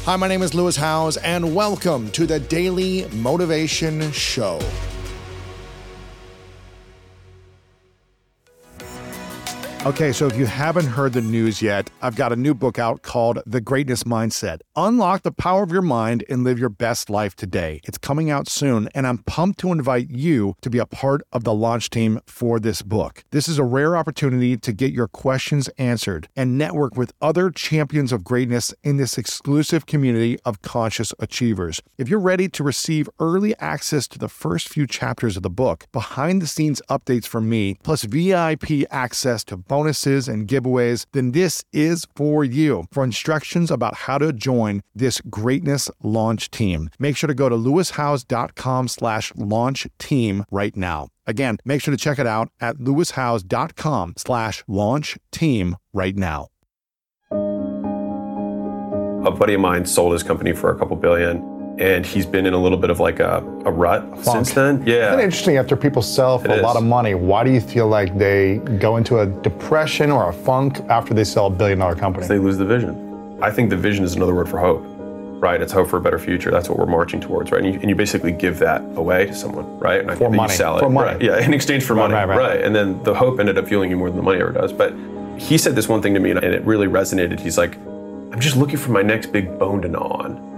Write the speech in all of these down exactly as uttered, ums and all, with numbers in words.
Hi, my name is Lewis Howes, and welcome to the Daily Motivation Show. Okay, so if you haven't heard the news yet, I've got a new book out called The Greatness Mindset. Unlock the power of your mind and live your best life today. It's coming out soon, and I'm pumped to invite you to be a part of the launch team for this book. This is a rare opportunity to get your questions answered and network with other champions of greatness in this exclusive community of conscious achievers. If you're ready to receive early access to the first few chapters of the book, behind-the-scenes updates from me, plus V I P access to bonuses and giveaways, then this is for you. For instructions about how to join this greatness launch team, make sure to go to lewishowes.com slash launch team right now. Again, make sure to check it out at lewishowes.com slash launch team right now. A buddy of mine sold his company for a couple billion, and he's been in a little bit of like a, a rut Funk. since then. Yeah. Isn't it interesting, after people sell for it a is. lot of money, why do you feel like they go into a depression or a funk after they sell a billion dollar company? They lose the vision. I think the vision is another word for hope, right? It's hope for a better future. That's what we're marching towards, right? And you, and you basically give that away to someone, right? And I for think money. You sell it, for money. Right? Yeah, in exchange for right, money, right, right. right? And then the hope ended up fueling you more than the money ever does. But he said this one thing to me, and it really resonated. He's like, I'm just looking for my next big bone to gnaw on.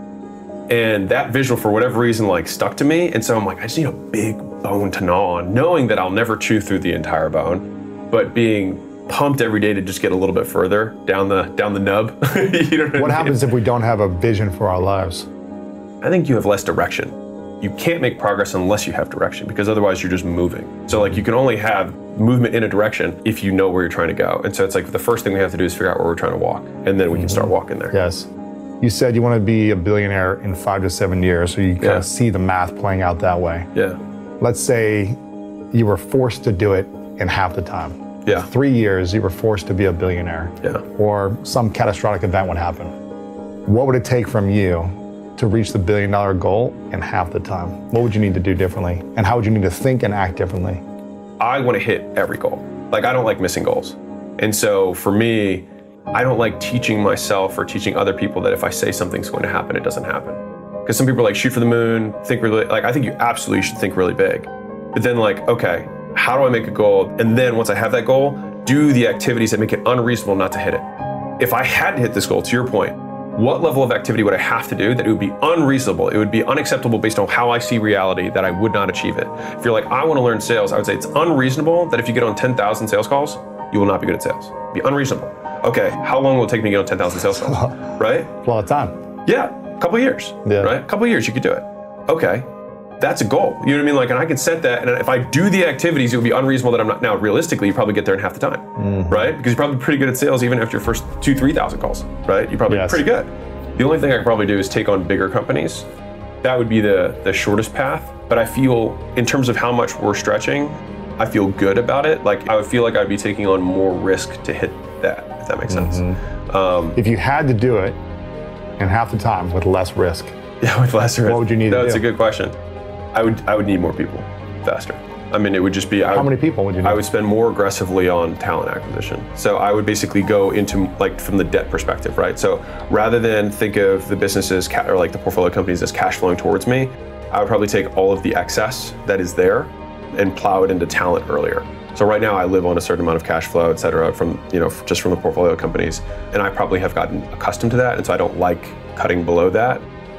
And that visual, for whatever reason, like stuck to me. And so I'm like, I just need a big bone to gnaw on, knowing that I'll never chew through the entire bone, but being pumped every day to just get a little bit further down the down the nub. You know what what I mean? happens if we don't have a vision for our lives? I think you have less direction. You can't make progress unless you have direction, because otherwise you're just moving. So like you can only have movement in a direction if you know where you're trying to go. And so it's like the first thing we have to do is figure out where we're trying to walk, and then we can start walking there. Yes. You said you want to be a billionaire in five to seven years, so you kind Yeah. of see the math playing out that way. Yeah. Let's say you were forced to do it in half the time. Yeah. Three years, you were forced to be a billionaire. Yeah. Or some catastrophic event would happen. What would it take from you to reach the billion dollar goal in half the time? What would you need to do differently? And how would you need to think and act differently? I want to hit every goal. Like, I don't like missing goals. And so for me, I don't like teaching myself or teaching other people that if I say something's going to happen, it doesn't happen. Because some people are like, shoot for the moon, think really, like, I think you absolutely should think really big. But then like, okay, how do I make a goal? And then once I have that goal, do the activities that make it unreasonable not to hit it. If I had to hit this goal, to your point, what level of activity would I have to do that it would be unreasonable? It would be unacceptable based on how I see reality that I would not achieve it. If you're like, I want to learn sales, I would say it's unreasonable that if you get on ten thousand sales calls, you will not be good at sales. It'd be unreasonable. Okay, how long will it take me to get on ten thousand sales calls, right? A lot of time. Yeah, a couple of years, Yeah. right? A couple of years you could do it. Okay, that's a goal. You know what I mean? Like, and I can set that, and if I do the activities, it would be unreasonable that I'm not, now realistically, you probably get there in half the time, Mm-hmm. right? Because you're probably pretty good at sales even after your first two, three thousand calls, right? You're probably Yes. pretty good. The only thing I could probably do is take on bigger companies. That would be the, the shortest path. But I feel, in terms of how much we're stretching, I feel good about it. Like, I would feel like I'd be taking on more risk to hit that, if that makes sense. Um, If you had to do it in half the time with less risk, yeah, with less risk. What would you need to That's do? a good question. I would I would need more people faster. I mean, it would just be. I how would, many people would you need? I would spend more aggressively on talent acquisition. So I would basically go into, like, from the debt perspective, right? So rather than think of the businesses ca- or like the portfolio companies as cash flowing towards me, I would probably take all of the excess that is there and plow it into talent earlier. So right now I live on a certain amount of cash flow, et cetera, from, you know, just from the portfolio companies. And I probably have gotten accustomed to that. And so I don't like cutting below that.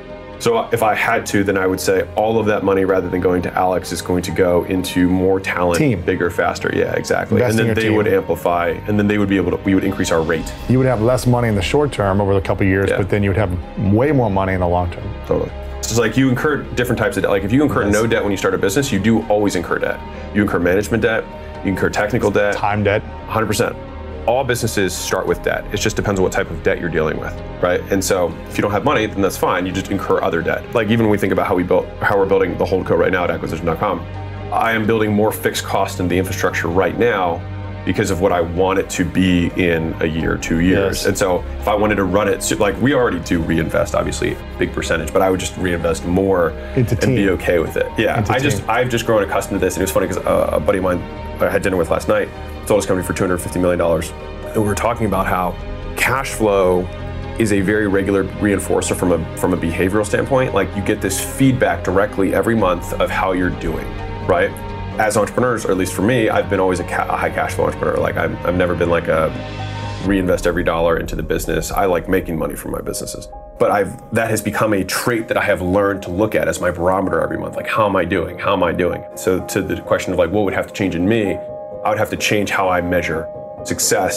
So if I had to, then I would say all of that money, rather than going to Alex, is going to go into more talent, Team. bigger, faster. Yeah, exactly. Invest in and your then they team. would amplify, and then they would be able to, we would increase our rate. You would have less money in the short term over a couple of years, Yeah. but then you would have way more money in the long term. Totally. So it's like you incur different types of debt. Like if you incur Yes. no debt when you start a business, you do always incur debt. You incur management debt, you incur technical debt. Time debt. one hundred percent. All businesses start with debt. It just depends on what type of debt you're dealing with, right? And so if you don't have money, then that's fine. You just incur other debt. Like even when we think about how we built, how we're building the Holdco right now at acquisition dot com, I am building more fixed cost in the infrastructure right now because of what I want it to be in a year, two years. Yes. And so if I wanted to run it, so like we already do reinvest, obviously, big percentage, but I would just reinvest more Into and team. be okay with it. Yeah, Into I just, team. I've just grown accustomed to this. And it was funny because uh, a buddy of mine I had dinner with last night sold his company for two hundred fifty million dollars. And we were talking about how cash flow is a very regular reinforcer from a from a behavioral standpoint. Like you get this feedback directly every month of how you're doing, right? As entrepreneurs, or at least for me, I've been always a, ca- a high cash flow entrepreneur. Like I'm, I've never been like a reinvest every dollar into the business. I like making money from my businesses. But I've that has become a trait that I have learned to look at as my barometer every month. Like, how am I doing? How am I doing? So to the question of like, what would have to change in me? I would have to change how I measure success.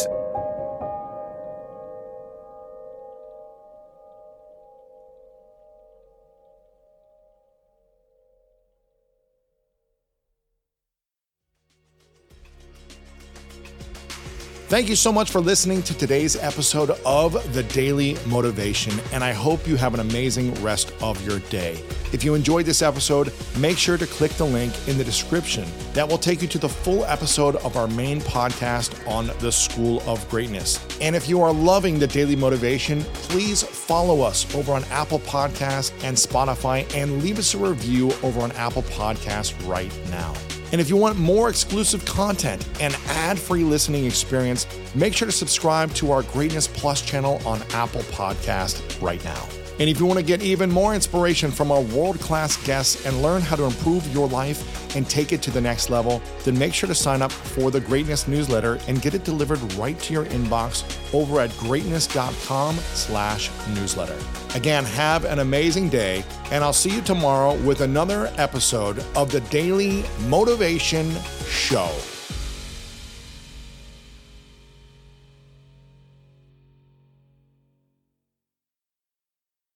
Thank you so much for listening to today's episode of The Daily Motivation, and I hope you have an amazing rest of your day. If you enjoyed this episode, make sure to click the link in the description. That will take you to the full episode of our main podcast on the School of Greatness. And if you are loving The Daily Motivation, please follow us over on Apple Podcasts and Spotify, and leave us a review over on Apple Podcasts right now. And if you want more exclusive content and ad-free listening experience, make sure to subscribe to our Greatness Plus channel on Apple Podcast right now. And if you want to get even more inspiration from our world-class guests and learn how to improve your life and take it to the next level, then make sure to sign up for the Greatness newsletter and get it delivered right to your inbox over at greatness.com slash newsletter. Again, have an amazing day, and I'll see you tomorrow with another episode of the Daily Motivation Show.